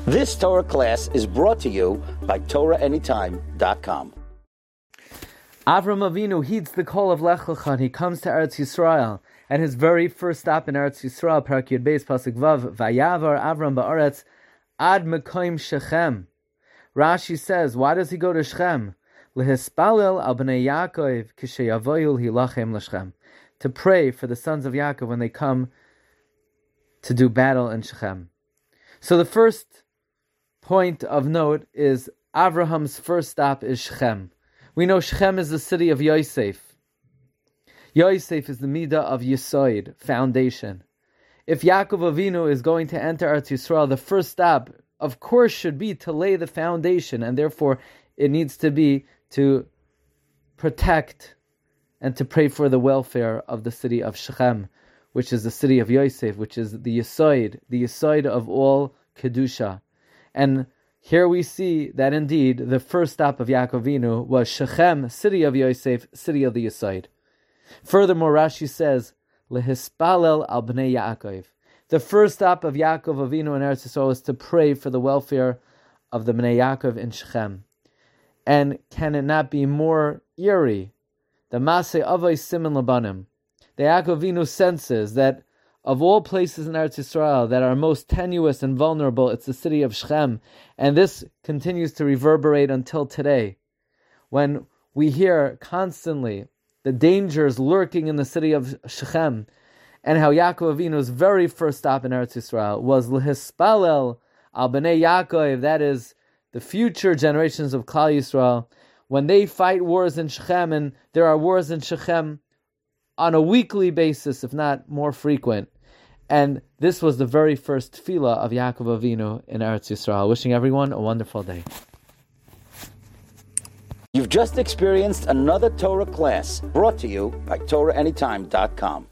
This Torah class is brought to you by TorahAnytime.com. Avram Avinu heeds the call of Lech Lecha, and he comes to Eretz Yisrael. And his very first stop in Eretz Yisrael, Parak Yud Beis Pasuk Vav, Vayavar Avram ba'aretz ad mekoim Shechem. Rashi says, why does he go to Shechem? Lehispalel al bnei Yaakov kisheyavoyul hilachem l'Shechem, to pray for the sons of Yaakov when they come to do battle in Shechem. So the first point of note is Avraham's first stop is Shechem. We know Shechem is the city of Yosef. Yosef is the midah of Yesod, foundation. If Yaakov Avinu is going to enter Eretz Yisrael, the first stop, of course, should be to lay the foundation, and therefore it needs to be to protect and to pray for the welfare of the city of Shechem, which is the city of Yosef, which is the Yesod of all Kedusha. And here we see that indeed the first stop of Yaakov Avinu was Shechem, city of Yosef, city of the Yesod. Furthermore, Rashi says, Lehispalel al bnei Yaakov. The first stop of Yaakov Avinu in Eretz Yisrael is to pray for the welfare of the Bnei Yaakov in Shechem. And can it not be more eerie? The Maseh Avos Siman Labanim. The Yaakov Avinu senses that of all places in Eretz Yisrael that are most tenuous and vulnerable, it's the city of Shechem. And this continues to reverberate until today, when we hear constantly the dangers lurking in the city of Shechem, and how Yaakov Avinu's very first stop in Eretz Yisrael was Lehispalel al bnei Yaakov, that is, the future generations of Klal Yisrael, when they fight wars in Shechem, and there are wars in Shechem on a weekly basis, if not more frequent. And this was the very first tefillah of Yaakov Avinu in Eretz Yisrael. Wishing everyone a wonderful day. You've just experienced another Torah class brought to you by TorahAnytime.com.